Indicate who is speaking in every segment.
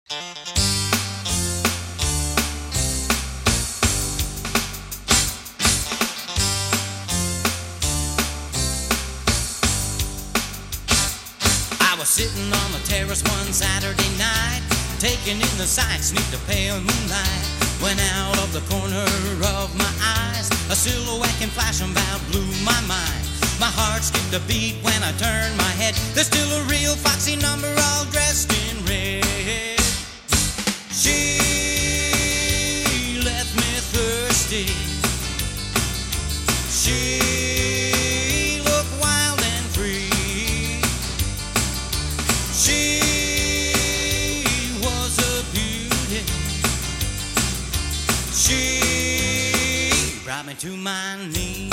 Speaker 1: I was sitting on the terrace one Saturday night, taking in the sights neath the pale moonlight, when out of the corner of my eyes a silhouette came flashing about, blew my mind. My heart skipped a beat when I turned my head. There's still a real foxy number all dressed in red. She left me thirsty. She looked wild and free. She was a beauty. She brought me to my knees.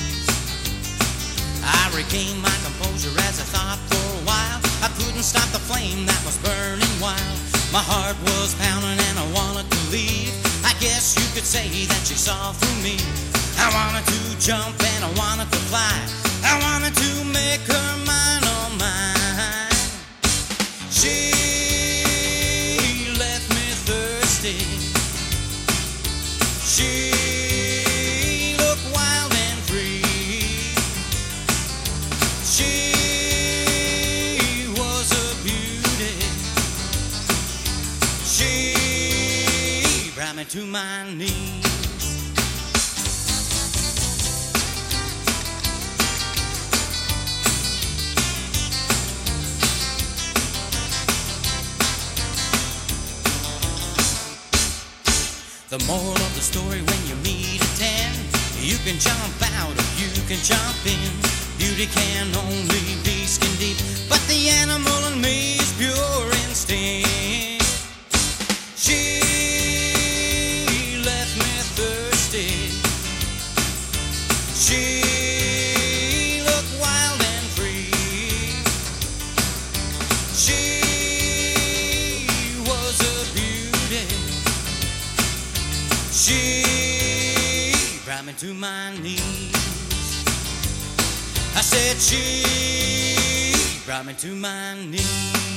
Speaker 1: I regained my composure as I thought for a while. I couldn't stop the flame that was burning wild. My heart was pounding and I wanted to leave. I guess you could say that she saw through me. I wanted to jump and I wanted to fly. I wanted to make her mine, all mine. She left me thirsty. She looked wild and free. She was a beauty. She brought me to my knees. The moral of the story, when you meet a 10, you can jump out or you can jump in. Beauty can only be skin deep, but the animal in me is pure instinct. She left me thirsty. She looked wild and free. She was a beauty. She brought me to my knees. I said she brought me to my knees.